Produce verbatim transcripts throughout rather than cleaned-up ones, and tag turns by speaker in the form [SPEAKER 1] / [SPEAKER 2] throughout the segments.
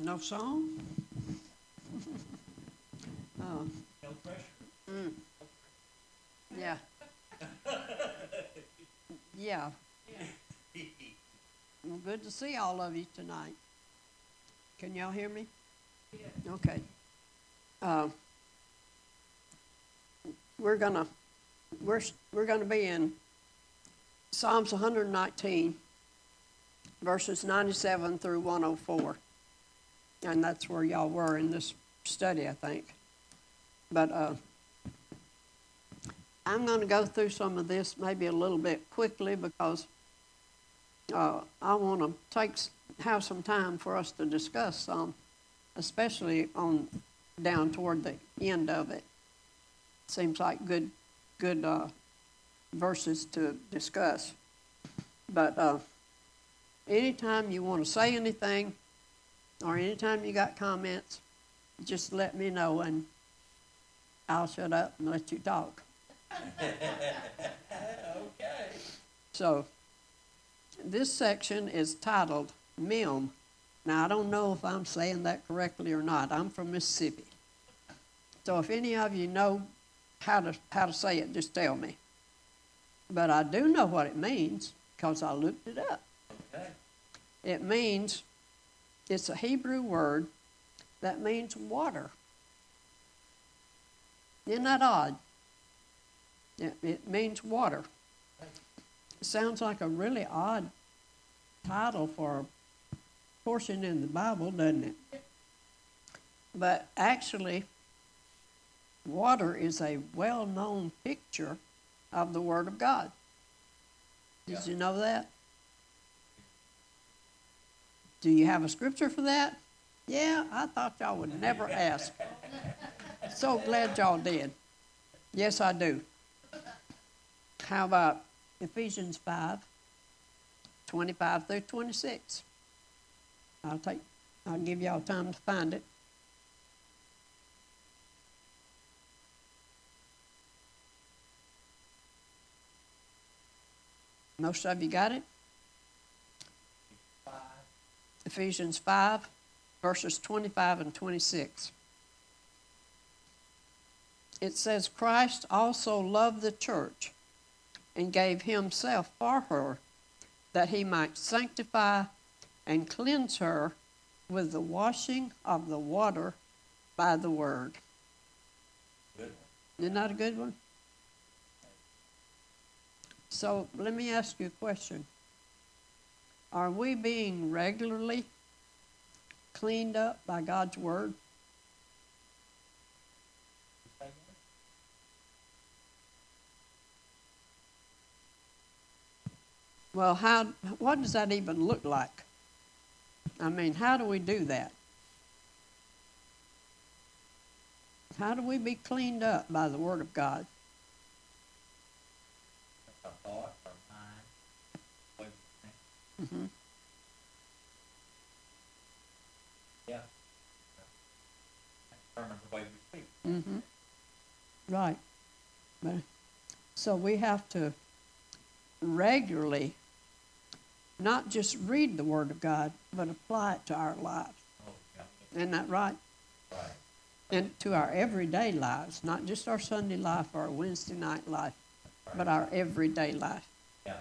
[SPEAKER 1] No song? Oh,
[SPEAKER 2] No pressure.
[SPEAKER 1] mm, yeah. Yeah. Well, good to see all of you tonight. Can y'all hear me? Okay. Uh, we're gonna we're we're gonna be in Psalms one hundred nineteen, verses ninety-seven through one oh four, and that's where y'all were in this study, I think. But uh, I'm going to go through some of this maybe a little bit quickly because uh, I want to take have some time for us to discuss some, especially on down toward the end of it. Seems like good good uh, verses to discuss. But uh, anytime you want to say anything or anytime you got comments, just let me know and I'll shut up and let you talk.
[SPEAKER 2] Okay.
[SPEAKER 1] So, this section is titled Mem. Now, I don't know if I'm saying that correctly or not. I'm from Mississippi. So, if any of you know how to how to say it, just tell me. But I do know what it means because I looked it up.
[SPEAKER 2] Okay.
[SPEAKER 1] It means, it's a Hebrew word that means water. Isn't that odd? It, it means water. It sounds like a really odd title for a portion in the Bible, doesn't it? But actually, water is a well-known picture of the Word of God. Did
[SPEAKER 2] Yeah.
[SPEAKER 1] you know that? Do you have a scripture for that? Yeah, I thought y'all would never ask. So glad y'all did. Yes, I do. How about Ephesians five, twenty-five through twenty-six? I'll take, I'll give y'all time to find it. Most of you got it?
[SPEAKER 2] Five.
[SPEAKER 1] Ephesians five, verses twenty-five and twenty-six. It says, Christ also loved the church and gave himself for her, that he might sanctify and cleanse her with the washing of the water by the word.
[SPEAKER 2] Good one.
[SPEAKER 1] Isn't that a good one? So let me ask you a question. Are we being regularly cleaned up by God's word? Well, how? What does that even look like? I mean, how do we do that? How do we be cleaned up by the Word of God?
[SPEAKER 2] Our thought, our mind, what we think.
[SPEAKER 1] Mm-hmm.
[SPEAKER 2] Yeah. Determine the way we speak.
[SPEAKER 1] Mm-hmm. Right. But, so we have to regularly not just read the Word of God, but apply it to our lives.
[SPEAKER 2] Oh, yeah.
[SPEAKER 1] Isn't that right?
[SPEAKER 2] Right.
[SPEAKER 1] And to our everyday lives, not just our Sunday life or our Wednesday night life,
[SPEAKER 2] Right.
[SPEAKER 1] but our everyday life.
[SPEAKER 2] Yeah.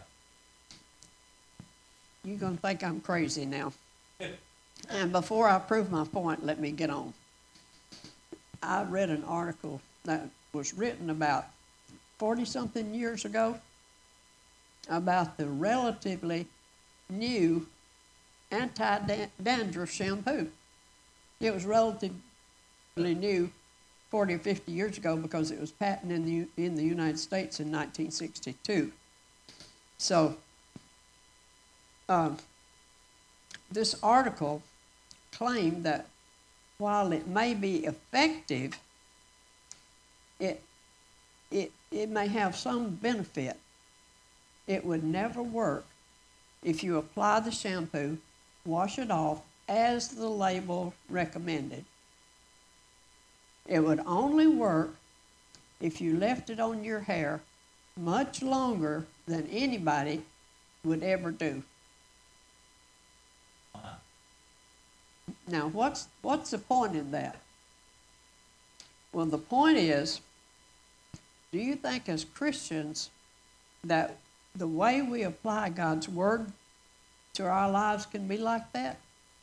[SPEAKER 1] You're going to think I'm crazy now. And before I prove my point, let me get on. I read an article that was written about forty-something years ago about the relatively new anti-dandruff shampoo. It was relatively new forty or fifty years ago because it was patented in the, in the United States in nineteen sixty-two. So, uh, this article claimed that while it may be effective, it, it, it may have some benefit. It would never work if you apply the shampoo, wash it off as the label recommended. It would only work if you left it on your hair much longer than anybody would ever do.
[SPEAKER 2] Wow.
[SPEAKER 1] Now, what's what's the point in that? Well, the point is, do you think as Christians that the way we apply God's Word to our lives can be like that?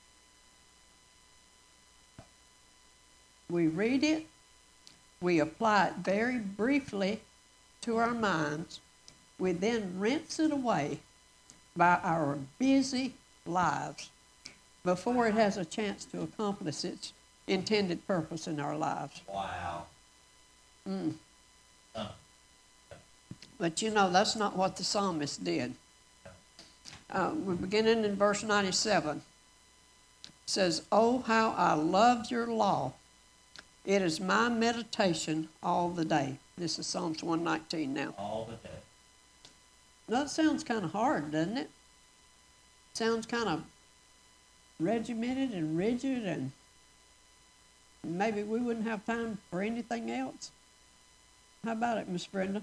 [SPEAKER 1] We read it, we apply it very briefly to our minds, we then rinse it away by our busy lives before it has a chance to accomplish its intended purpose in our lives.
[SPEAKER 2] Wow.
[SPEAKER 1] Mm.
[SPEAKER 2] Uh,
[SPEAKER 1] But you know, that's not what the psalmist did. Uh, we're beginning in verse ninety-seven. It says, "Oh, how I loved your law. It is my meditation all the day." This is Psalms one nineteen now.
[SPEAKER 2] all the day.
[SPEAKER 1] Now, that sounds kind of hard, doesn't it? Sounds kind of regimented and rigid, and maybe we wouldn't have time for anything else. How about it, Miss Brenda?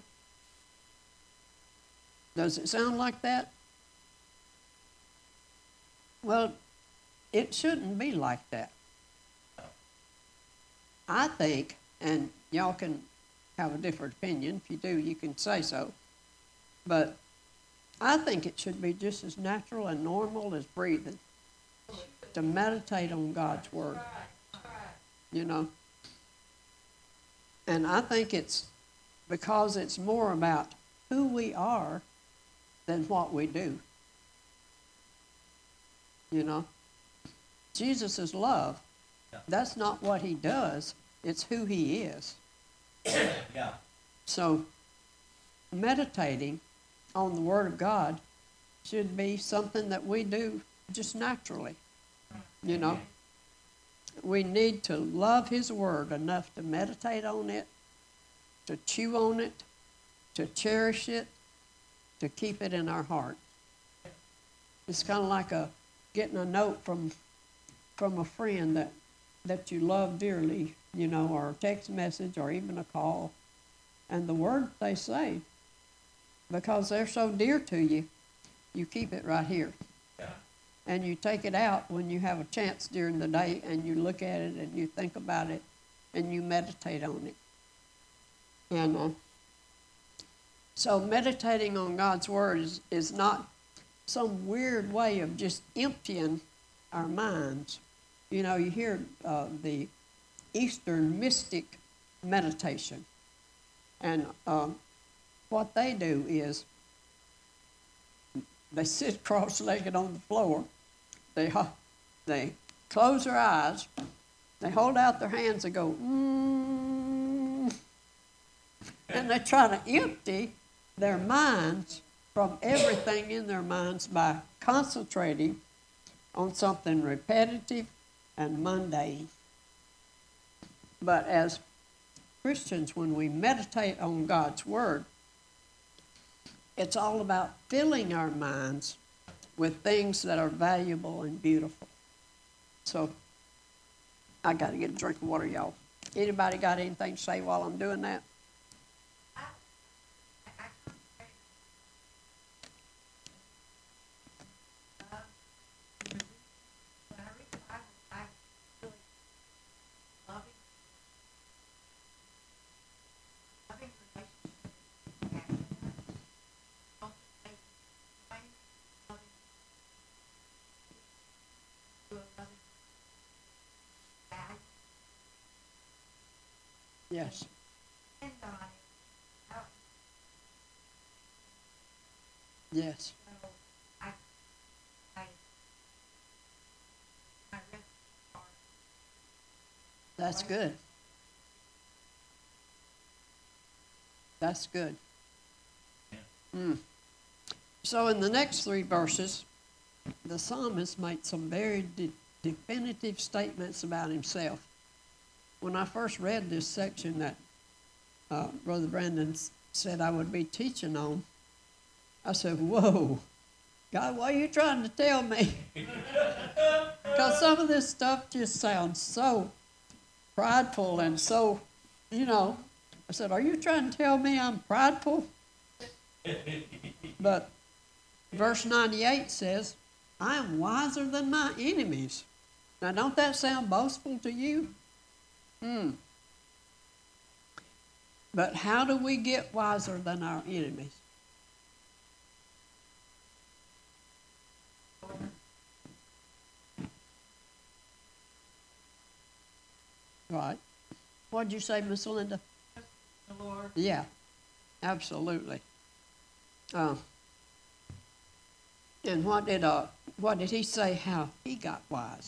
[SPEAKER 1] Does it sound like that? Well, it shouldn't be like that. I think, and y'all can have a different opinion. If you do, you can say so. But I think it should be just as natural and normal as breathing to meditate on God's Word. You know? And I think it's because it's more about who we are than what we do. You know? Jesus is love. That's not what he does. It's who he is.
[SPEAKER 2] Yeah.
[SPEAKER 1] So meditating on the Word of God should be something that we do just naturally. You know? We need to love his Word enough to meditate on it, to chew on it, to cherish it, to keep it in our heart. It's kind of like a getting a note from from a friend that that you love dearly, you know, or a text message or even a call. And the word they say, because they're so dear to you, you keep it right here.
[SPEAKER 2] Yeah.
[SPEAKER 1] And you take it out when you have a chance during the day, and you look at it and you think about it and you meditate on it. And uh, so meditating on God's Word is, is not some weird way of just emptying our minds. You know, you hear uh, the Eastern mystic meditation. And uh, what they do is they sit cross-legged on the floor. They, they close their eyes. They hold out their hands and go, mm, and they try to empty their minds from everything in their minds by concentrating on something repetitive and mundane. But as Christians, when we meditate on God's Word, it's all about filling our minds with things that are valuable and beautiful. So I got to get a drink of water, y'all. Anybody got anything to say while I'm doing that? Yes. Yes. That's good. That's good. Mm. So in the next three verses, the psalmist made some very de- definitive statements about himself. When I first read this section that uh, Brother Brandon s- said I would be teaching on, I said, whoa, God, what are you trying to tell me? Because some of this stuff just sounds so prideful and so, you know, I said, are you trying to tell me I'm prideful? But verse ninety-eight says, I am wiser than my enemies. Now, don't that sound boastful to you? Hmm. But how do we get wiser than our enemies? Right. What'd you say, Miss Linda?
[SPEAKER 2] The Lord.
[SPEAKER 1] Yeah, absolutely. Uh, and what did uh, what did he say? How he got wise?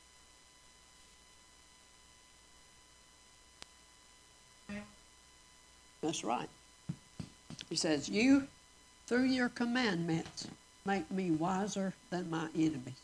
[SPEAKER 1] That's right. He says, "You, through your commandments, make me wiser than my enemies."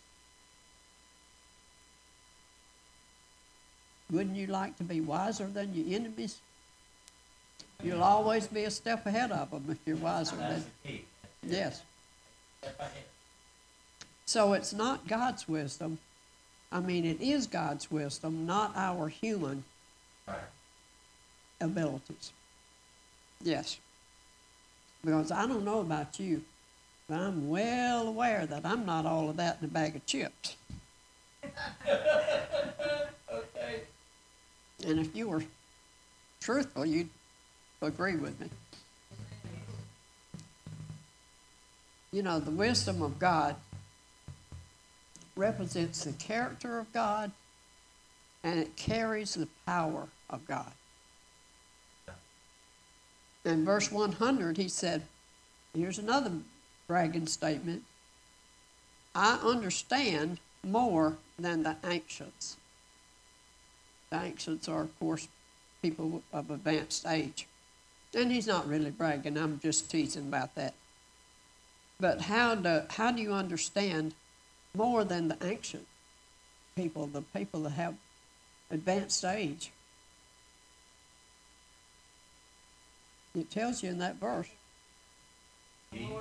[SPEAKER 1] Wouldn't you like to be wiser than your enemies? You'll always be a step ahead of them if you're wiser
[SPEAKER 2] That's
[SPEAKER 1] than.
[SPEAKER 2] the key.
[SPEAKER 1] Yes.
[SPEAKER 2] Step ahead.
[SPEAKER 1] So it's not God's wisdom. I mean, it is God's wisdom, not our human
[SPEAKER 2] Right.
[SPEAKER 1] abilities. Yes. Because I don't know about you, but I'm well aware that I'm not all of that in a bag of chips.
[SPEAKER 2] Okay.
[SPEAKER 1] And if you were truthful, you'd agree with me. You know, the wisdom of God represents the character of God, and it carries the power of God. In verse one hundred, he said, here's another bragging statement, I understand more than the ancients. The ancients are, of course, people of advanced age. And he's not really bragging, I'm just teasing about that. But how do, how do you understand more than the ancient people, the people that have advanced age? It tells you in that verse.
[SPEAKER 2] Peace.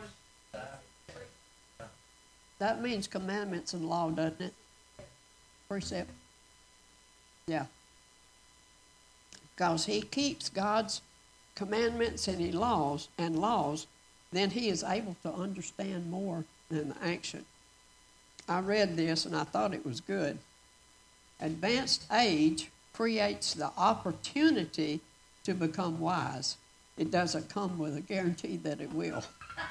[SPEAKER 1] That means commandments and law, doesn't it? Precept. Yeah. Because he keeps God's commandments and he laws and laws, then he is able to understand more than the ancient. I read this and I thought it was good. Advanced age creates the opportunity to become wise. It doesn't come with a guarantee that it will.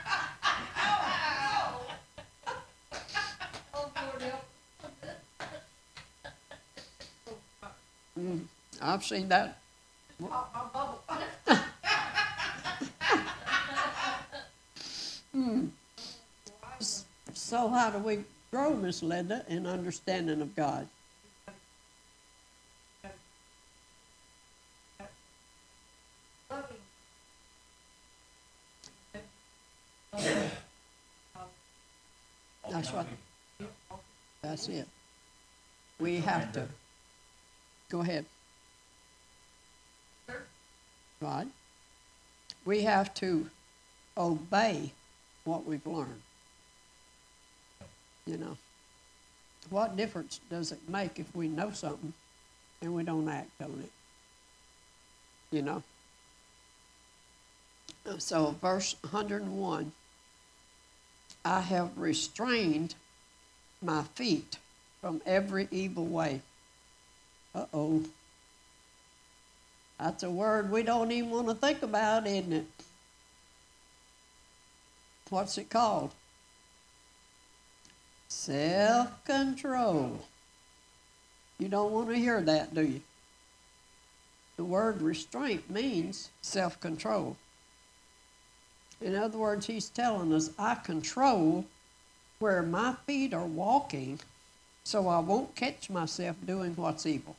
[SPEAKER 1] Mm, I've seen that. mm. So how do we grow, Miss Linda, in understanding of God? That's right. That's it. We have to. Go ahead. Right. We have to obey what we've learned. You know, what difference does it make if we know something and we don't act on it? You know. So verse one hundred one, I have restrained my feet from every evil way. Uh-oh. That's a word we don't even want to think about, isn't it? What's it called? Self-control. You don't want to hear that, do you? The word restraint means self-control. In other words, he's telling us, I control where my feet are walking so I won't catch myself doing what's evil.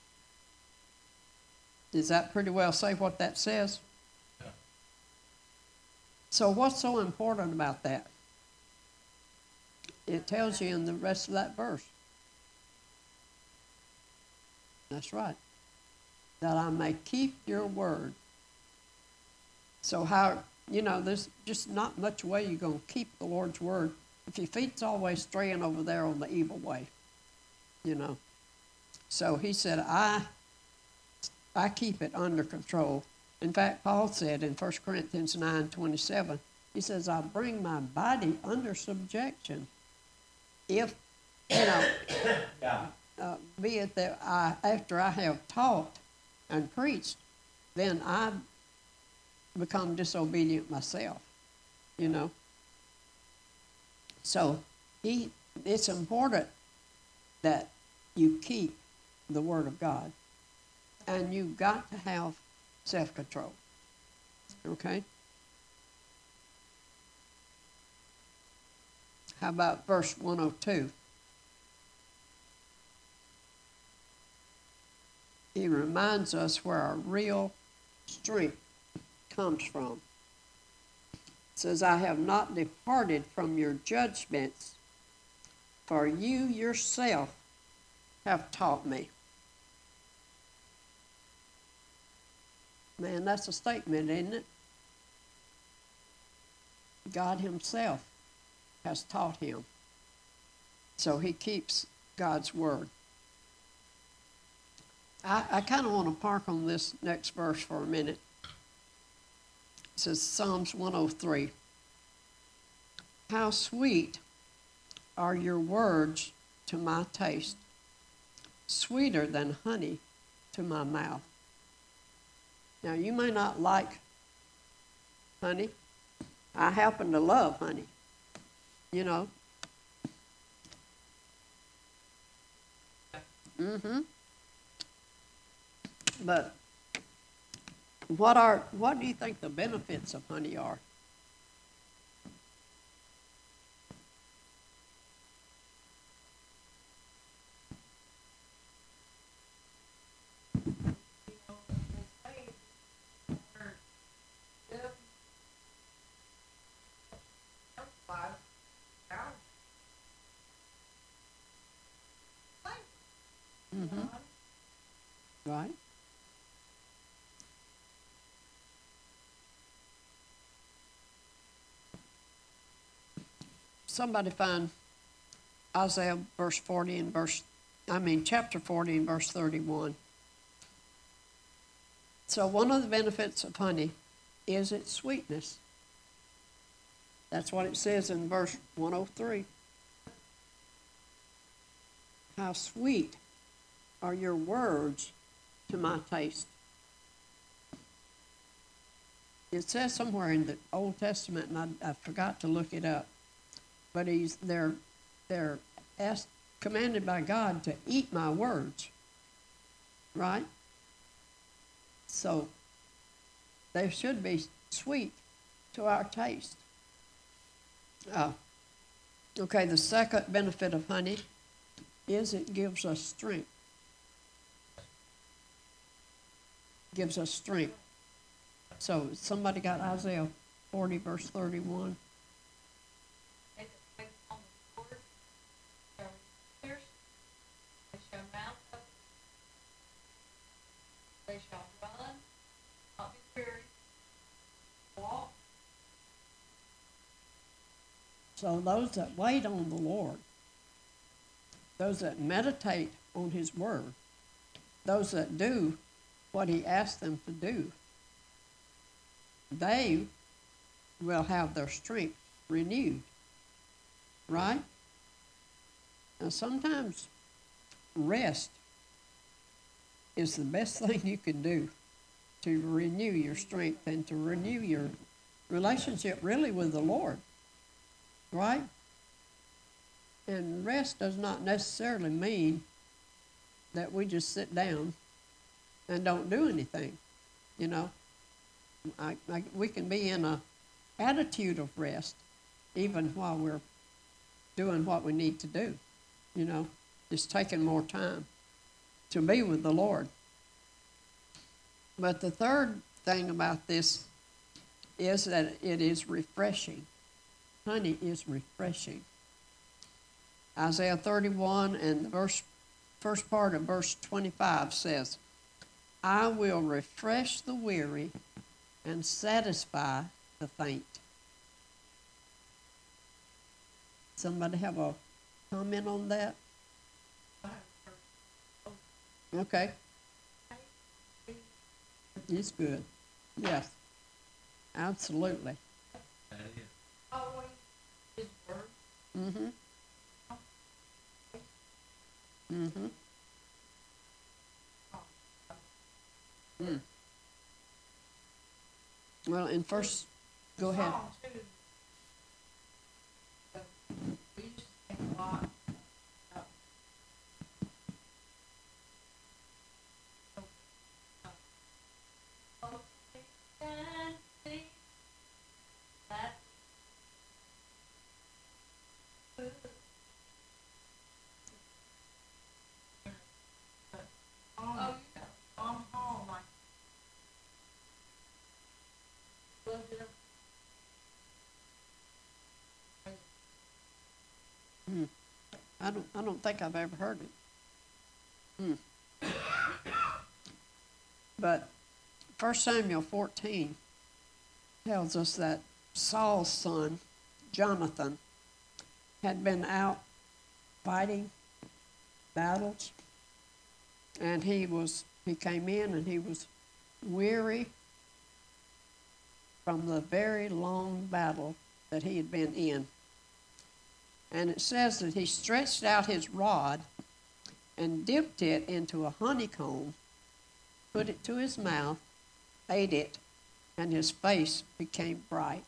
[SPEAKER 1] Does that pretty well say what that says?
[SPEAKER 2] Yeah.
[SPEAKER 1] So what's so important about that? It tells you in the rest of that verse. That's right. That I may keep your word. So how, you know, there's just not much way you're going to keep the Lord's word if your feet's always straying over there on the evil way, you know. So he said, I, I keep it under control. In fact, Paul said in First Corinthians nine twenty-seven, he says, I bring my body under subjection. If, you know,
[SPEAKER 2] Yeah.
[SPEAKER 1] uh, be it that I, after I have taught and preached, then I become disobedient myself, you know. So he, it's important that you keep the Word of God, and you've got to have self-control, okay? How about verse one oh two? He reminds us where our real strength comes from. It says, I have not departed from your judgments, for you yourself have taught me. Man, that's a statement, isn't it? God himself has taught him. So he keeps God's word. I, I kind of want to park on this next verse for a minute. It says Psalms one oh three. How sweet are your words to my taste, sweeter than honey to my mouth. Now, you may not like honey. I happen to love honey, you know. Mm-hmm. But what are what do you think the benefits of honey are? Mm-hmm. Right. Somebody find Isaiah verse forty and verse, I mean chapter forty and verse thirty-one. So one of the benefits of honey is its sweetness. That's what it says in verse one oh three. How sweet are your words to my taste. It says somewhere in the Old Testament, and I, I forgot to look it up, but he's they're they're asked, commanded by God to eat my words, right? So they should be sweet to our taste. Uh, okay, the second benefit of honey is it gives us strength. Gives us strength. So somebody got Isaiah forty verse thirty-one.
[SPEAKER 3] They that wait on the Lord shall thirst, they shall mount up, they shall run, not be weary, walk.
[SPEAKER 1] So those that wait on the Lord, those that meditate on his word, those that do what he asked them to do, they will have their strength renewed, right? Now sometimes rest is the best thing you can do to renew your strength and to renew your relationship really with the Lord, right? And rest does not necessarily mean that we just sit down and don't do anything, you know. I, I, we can be in a attitude of rest even while we're doing what we need to do, you know, just taking more time to be with the Lord. But the third thing about this is that it is refreshing. Honey is refreshing. Isaiah thirty-one and the verse, first part of verse twenty-five says, I will refresh the weary and satisfy the faint. Somebody have a comment on that? Okay. It's good. Yes. Absolutely.
[SPEAKER 2] That is.
[SPEAKER 3] Always his word.
[SPEAKER 1] Mm-hmm. Mm-hmm. Mm. Well, in first, go ahead.
[SPEAKER 3] Song, too. So, we used to sing a lot about, uh, oh, taste and see that good. But, um,
[SPEAKER 4] Oh, you know.
[SPEAKER 3] on home, like, loved it up.
[SPEAKER 1] Mm. I don't, I don't think I've ever heard it. Mm. But First Samuel fourteen tells us that Saul's son, Jonathan, had been out fighting battles, and he was, he came in and he was weary from the very long battle that he had been in. And it says that he stretched out his rod and dipped it into a honeycomb, put it to his mouth, ate it, and his face became bright.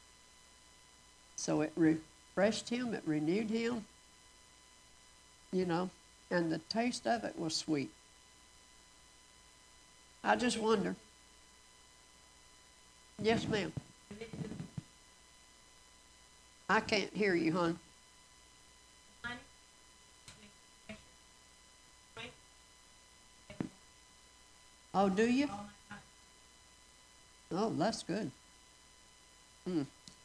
[SPEAKER 1] So it refreshed him, it renewed him, you know, and the taste of it was sweet. I just wonder. Yes, ma'am. I can't hear you, hon.
[SPEAKER 3] Honey,
[SPEAKER 1] Oh, do you?
[SPEAKER 3] all my time.
[SPEAKER 1] Oh, that's good. Hmm.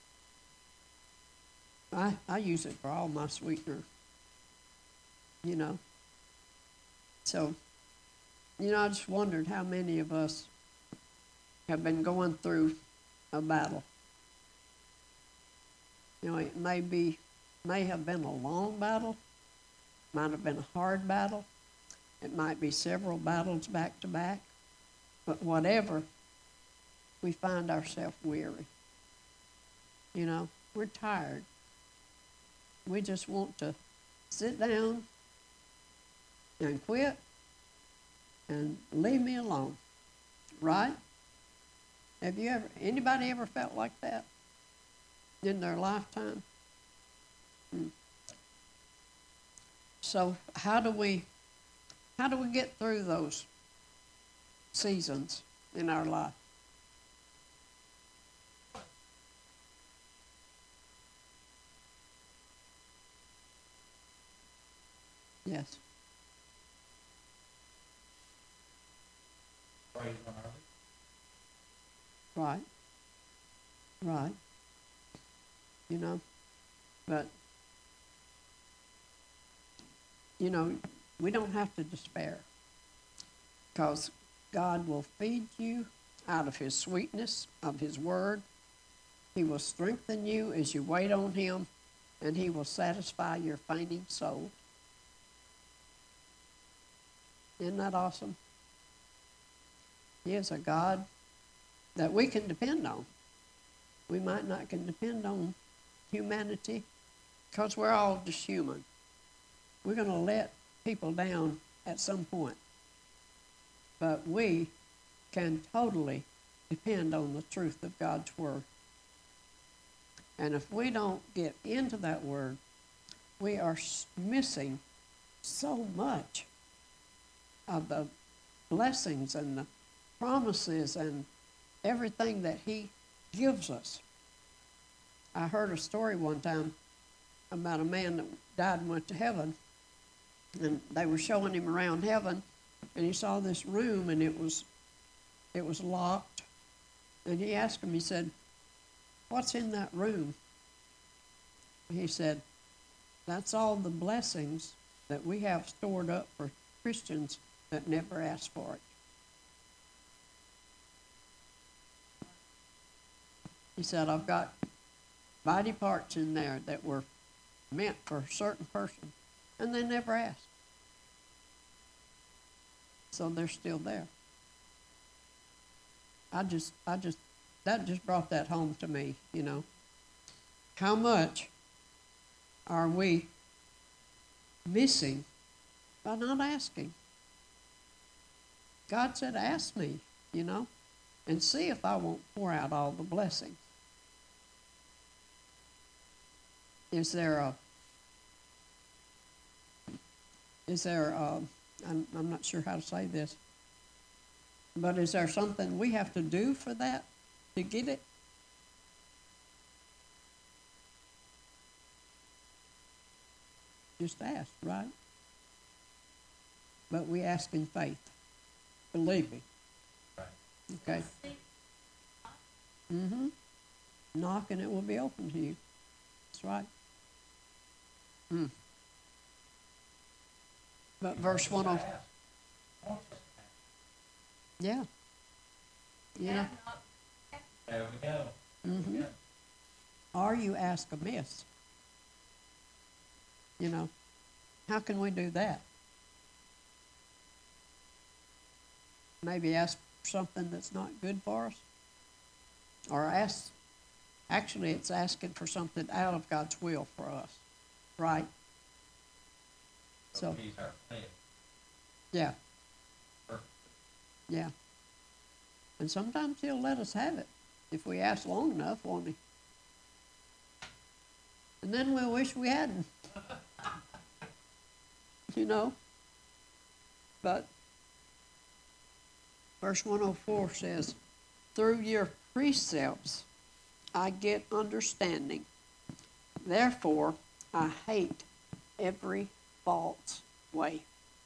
[SPEAKER 1] I, I use it for all my sweetener, you know. So, you know, I just wondered how many of us have been going through a battle. You know, it may be, may have been a long battle, might have been a hard battle, it might be several battles back to back, but whatever, we find ourselves weary. You know, we're tired. We just want to sit down and quit and leave me alone, right? Have you ever, anybody ever felt like that in their lifetime? Hmm. So how do we, how do we get through those seasons in our life? Yes.
[SPEAKER 2] Praise one another.
[SPEAKER 1] Right. Right. You know, but, you know, we don't have to despair, because God will feed you out of his sweetness, of his word. He will strengthen you as you wait on him, and he will satisfy your fainting soul. Isn't that awesome? He is a God that we can depend on. We might not can depend on humanity, because we're all just human. We're going to let people down at some point. But we can totally depend on the truth of God's word. And if we don't get into that word, we are missing so much of the blessings and the promises and everything that he gives us. I heard a story one time about a man that died and went to heaven, and they were showing him around heaven, and he saw this room, and it was it was locked. And he asked him, he said, "What's in that room?" He said, "That's all the blessings that we have stored up for Christians that never asked for it." He said, "I've got body parts in there that were meant for a certain person, and they never asked. So they're still there." I just, I just, that just brought that home to me, you know. How much are we missing by not asking? God said, "Ask me, you know, and see if I won't pour out all the blessings. Is there a, is there a, I'm, I'm not sure how to say this, but is there something we have to do for that to get it? Just ask, right? But we ask in faith. Believe me.
[SPEAKER 2] Right.
[SPEAKER 1] Okay? Mm-hmm. Knock and it will be open to you. That's right. Hmm. But verse one oh, yeah. Yeah.
[SPEAKER 2] There we go.
[SPEAKER 1] Mm-hmm. Or you ask amiss. You know, how can we do that? Maybe ask for something that's not good for us? Or ask, actually it's asking for something out of God's will for us, right? So,
[SPEAKER 2] He's our plan.
[SPEAKER 1] yeah,
[SPEAKER 2] Perfect.
[SPEAKER 1] yeah. And sometimes he'll let us have it if we ask long enough, won't he? And then we'll wish we hadn't. You know? But verse one oh four says, through your precepts I get understanding. Therefore I hate every false way.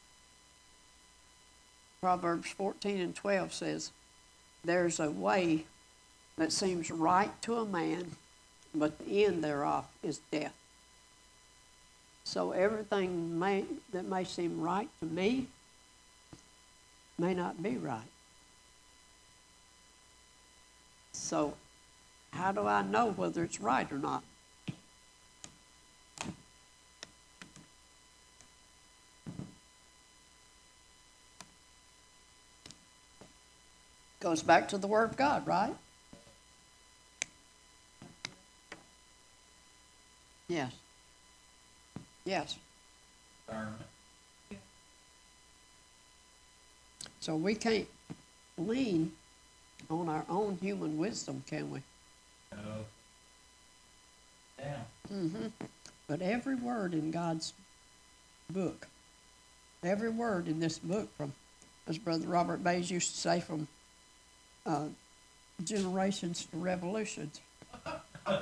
[SPEAKER 1] Proverbs fourteen and twelve says, there's a way that seems right to a man, but the end thereof is death. So everything may, that may seem right to me may not be right. So how do I know whether it's right or not? Goes back to the Word of God, right? Yes. Yes.
[SPEAKER 2] Discernment.
[SPEAKER 1] So we can't lean on our own human wisdom, can we?
[SPEAKER 2] No. Down.
[SPEAKER 1] Mm-hmm. But every word in God's book, every word in this book, from, as Brother Robert Bays used to say, from uh, generations to revolutions.
[SPEAKER 2] There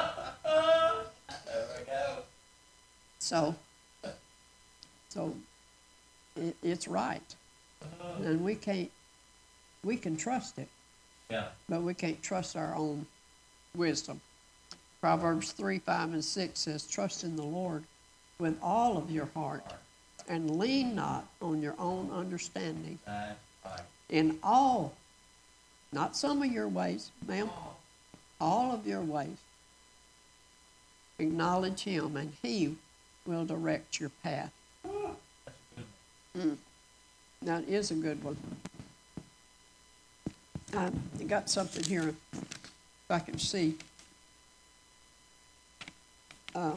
[SPEAKER 2] we go.
[SPEAKER 1] So, so it, it's right, and we can't, we can trust it,
[SPEAKER 2] Yeah.
[SPEAKER 1] but we can't trust our own wisdom. Proverbs three, five, and six says, trust in the Lord with all of your heart, and lean not on your own understanding.
[SPEAKER 2] That's right.
[SPEAKER 1] In all, not some of your ways, ma'am, all of your ways, acknowledge him, and he will direct your path.
[SPEAKER 2] That's a good one.
[SPEAKER 1] Mm. That is a good one. I got something here, if I can see. Uh,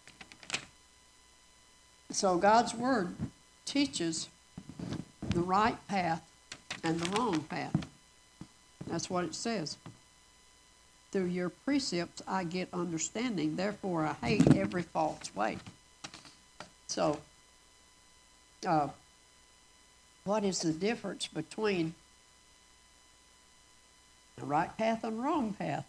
[SPEAKER 1] so God's Word teaches the right path and the wrong path. That's what it says. Through your precepts I get understanding, therefore I hate every false way. So, uh, what is the difference between the right path and wrong path?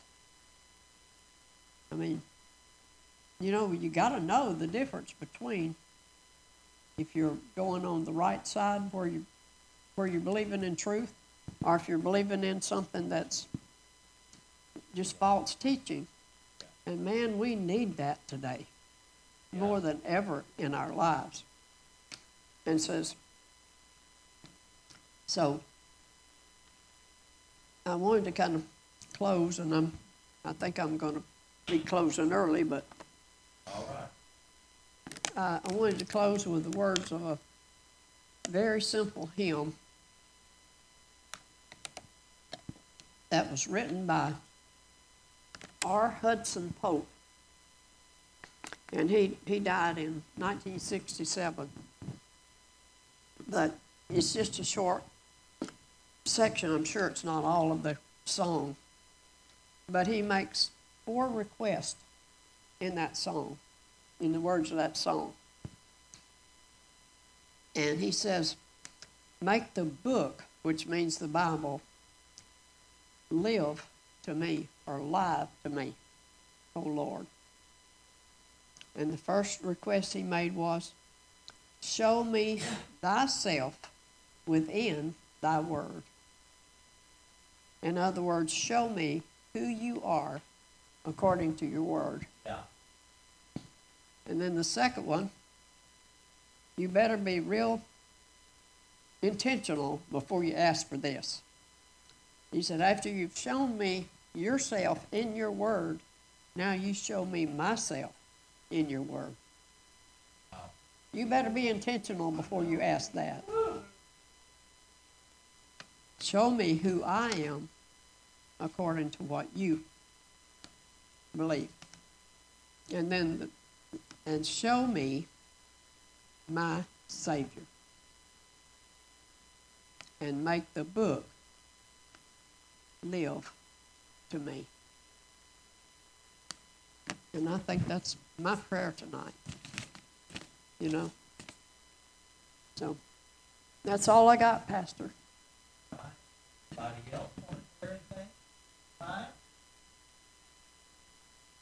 [SPEAKER 1] I mean, you know, you got to know the difference between if you're going on the right side where you where you're believing in truth, or if you're believing in something that's just false teaching. And man, we need that today more than ever in our lives. And says, so I wanted to kind of close, and I'm, I think I'm going to be closing early, but
[SPEAKER 2] All right.
[SPEAKER 1] uh, I wanted to close with the words of a very simple hymn that was written by R. Hudson Pope, and he, he died in nineteen sixty-seven. But it's just a short section, I'm sure it's not all of the song, but he makes four requests in that song, in the words of that song. And he says, make the book, which means the Bible, live to me, or live to me, O Lord. And the first request he made was, show me thyself within thy word. In other words, show me who you are according to your word.
[SPEAKER 2] Yeah.
[SPEAKER 1] And then the second one, you better be real intentional before you ask for this. He said, after you've shown me yourself in your word, now you show me myself in your word.
[SPEAKER 2] Wow.
[SPEAKER 1] You better be intentional before you ask that. Show me who I am according to what you believe. And then, the, and show me my Savior. And make the book live to me. And I think that's my prayer tonight. You know? So, that's all I got, Pastor.
[SPEAKER 2] Anybody else?